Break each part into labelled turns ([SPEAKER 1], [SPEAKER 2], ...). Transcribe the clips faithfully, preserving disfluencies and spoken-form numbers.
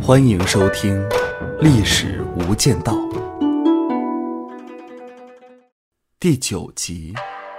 [SPEAKER 1] 欢迎收听《历史无间道》第九集。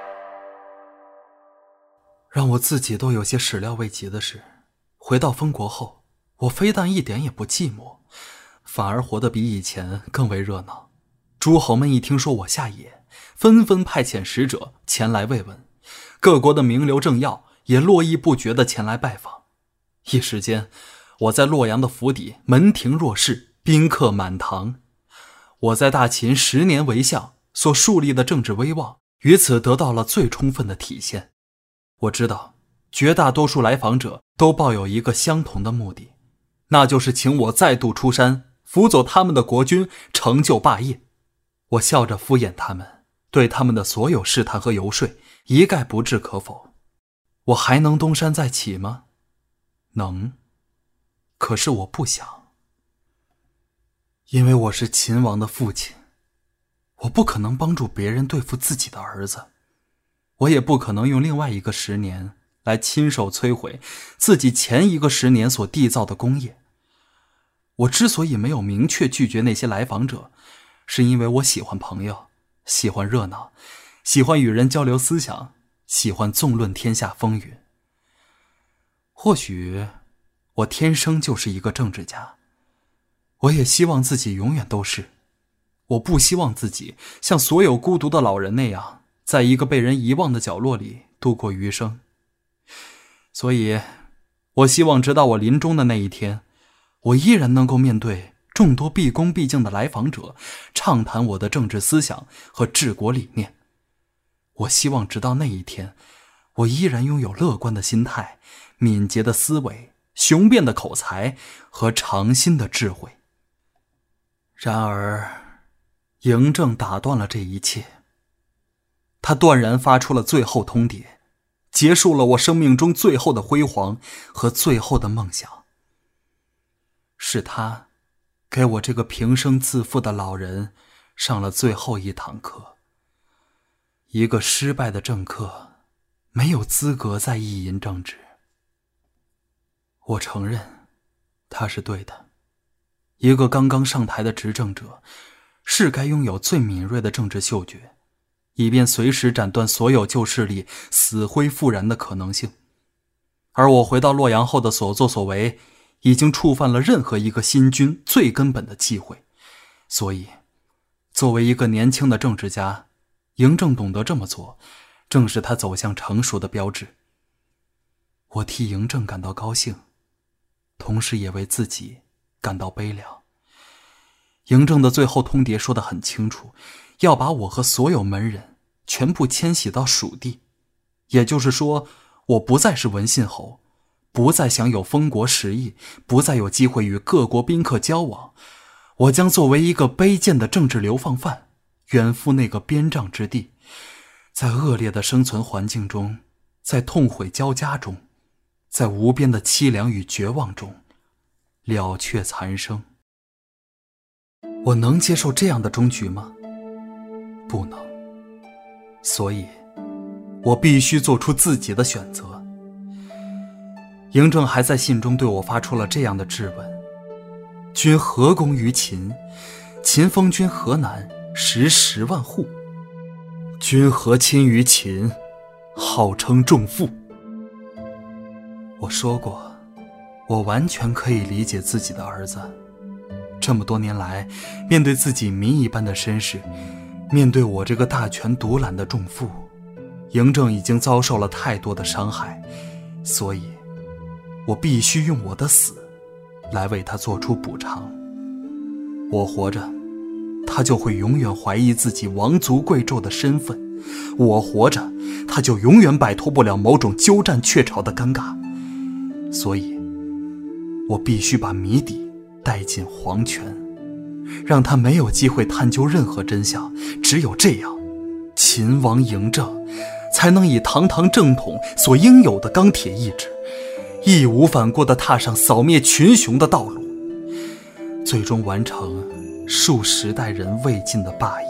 [SPEAKER 1] 让我自己都有些始料未及的是，回到封国后，我非但一点也不寂寞，反而活得比以前更为热闹。诸侯们一听说我下野，纷纷派遣使者前来慰问，各国的名流政要也络绎不绝地前来拜访。一时间，我在洛阳的府邸门庭若市，宾客满堂。我在大秦十年为相所树立的政治威望，于此得到了最充分的体现。我知道绝大多数来访者都抱有一个相同的目的，那就是请我再度出山，辅佐他们的国君成就霸业。我笑着敷衍他们，对他们的所有试探和游说一概不置可否。我还能东山再起吗？能，可是我不想。因为我是秦王的父亲，我不可能帮助别人对付自己的儿子，我也不可能用另外一个十年来亲手摧毁自己前一个十年所缔造的功业。我之所以没有明确拒绝那些来访者，是因为我喜欢朋友，喜欢热闹，喜欢与人交流思想，喜欢纵论天下风云。或许我天生就是一个政治家，我也希望自己永远都是。我不希望自己像所有孤独的老人那样，在一个被人遗忘的角落里度过余生。所以我希望直到我临终的那一天，我依然能够面对众多毕恭毕敬的来访者，畅谈我的政治思想和治国理念。我希望直到那一天，我依然拥有乐观的心态，敏捷的思维，雄辩的口才和长心的智慧。然而嬴政打断了这一切，他断然发出了最后通牒，结束了我生命中最后的辉煌和最后的梦想。是他给我这个平生自负的老人上了最后一堂课。一个失败的政客没有资格再意淫政治。我承认他是对的，一个刚刚上台的执政者是该拥有最敏锐的政治嗅觉，以便随时斩断所有旧势力死灰复燃的可能性。而我回到洛阳后的所作所为，已经触犯了任何一个新君最根本的忌讳。所以作为一个年轻的政治家，嬴政懂得这么做，正是他走向成熟的标志。我替嬴政感到高兴，同时也为自己感到悲凉。嬴政的最后通牒说得很清楚，要把我和所有门人全部迁徙到蜀地，也就是说，我不再是文信侯，不再享有封国实益，不再有机会与各国宾客交往。我将作为一个卑贱的政治流放犯，远赴那个边障之地，在恶劣的生存环境中，在痛悔交加中，在无边的凄凉与绝望中了却残生。我能接受这样的终局吗？不能。所以我必须做出自己的选择。嬴政还在信中对我发出了这样的质问：君何功于秦？秦封君河南，食十万户。君何亲于秦？号称重父。我说过，我完全可以理解自己的儿子。这么多年来，面对自己民一般的身世，面对我这个大权独揽的重父，嬴政已经遭受了太多的伤害，所以我必须用我的死来为他做出补偿。我活着，他就会永远怀疑自己王族贵胄的身份；我活着，他就永远摆脱不了某种鸠占鹊巢的尴尬。所以我必须把谜底带进黄泉，让他没有机会探究任何真相。只有这样，秦王嬴政才能以堂堂正统所应有的钢铁意志，义无反顾地踏上扫灭群雄的道路，最终完成数十代人未尽的霸业。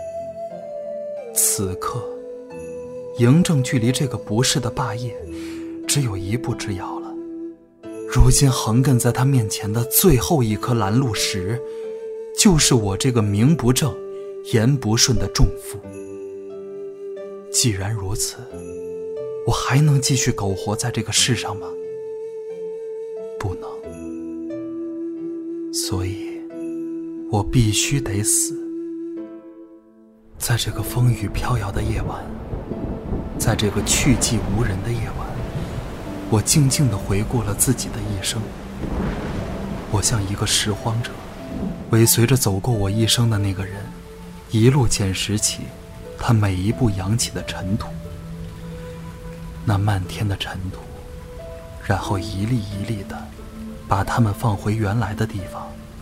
[SPEAKER 1] 此刻，嬴政距离这个不世的霸业只有一步之遥了。 如今横亘在他面前的最后一颗拦路石，就是我这个名不正言不顺的重负。既然如此，我还能继续苟活在这个世上吗？不能。所以我必须得死。在这个风雨飘摇的夜晚，在这个去迹无人的夜晚，我静静地回顾了自己的一生。我像一个拾荒者，尾随着走过我一生的那个人，一路捡拾起他每一步扬起的尘土，那漫天的尘土，然后一粒一粒地把它们放回原来的地方。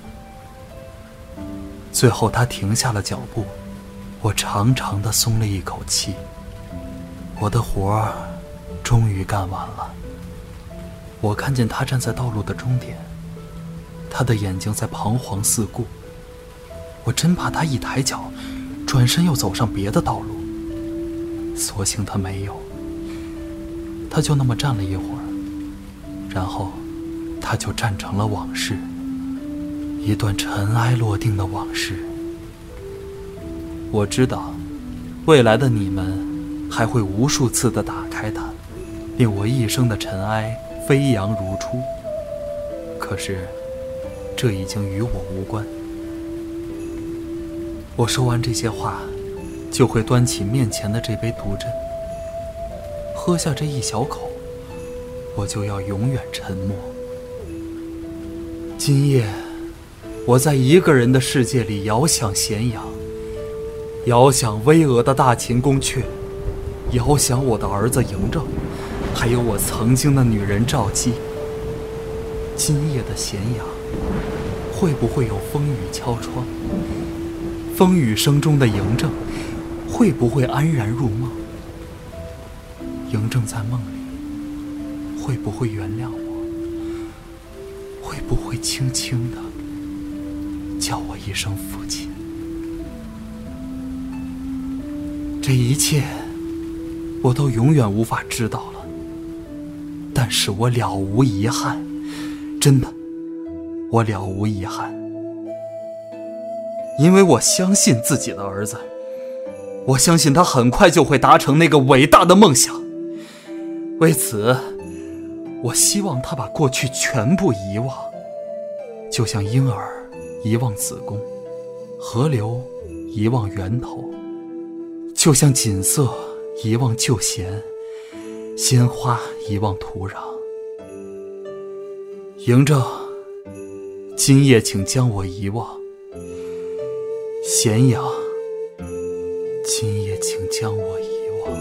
[SPEAKER 1] 最后他停下了脚步，我长长地松了一口气。我的活儿终于干完了。我看见他站在道路的终点，他的眼睛在彷徨四顾。我真怕他一抬脚转身又走上别的道路，所幸他没有。他就那么站了一会儿，然后他就站成了往事，一段尘埃落定的往事。我知道未来的你们还会无数次地打开它，令我一生的尘埃飞扬如初。可是这已经与我无关。我说完这些话，就会端起面前的这杯毒针，喝下这一小口，我就要永远沉默。今夜我在一个人的世界里遥想咸阳，遥想巍峨的大秦宫阙，遥想我的儿子嬴政，还有我曾经的女人赵姬。今夜的咸阳会不会有风雨敲窗？风雨声中的嬴政会不会安然入梦？嬴政在梦里会不会原谅我？会不会轻轻地叫我一声父亲？这一切我都永远无法知道了，但是我了无遗憾，真的，我了无遗憾。因为我相信自己的儿子，我相信他很快就会达成那个伟大的梦想。为此，我希望他把过去全部遗忘，就像婴儿遗忘子宫，河流遗忘源头，就像锦瑟遗忘旧弦，鲜花遗忘土壤。嬴政，今夜请将我遗忘。咸阳，今夜请将我遗忘。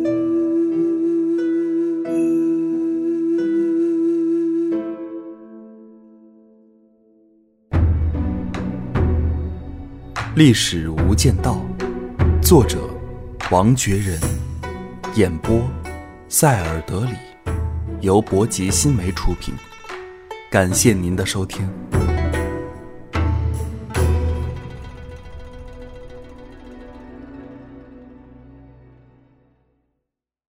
[SPEAKER 1] 历史无间道，作者王觉仁，演播塞尔德里，由博吉新媒出品。感谢您的收听。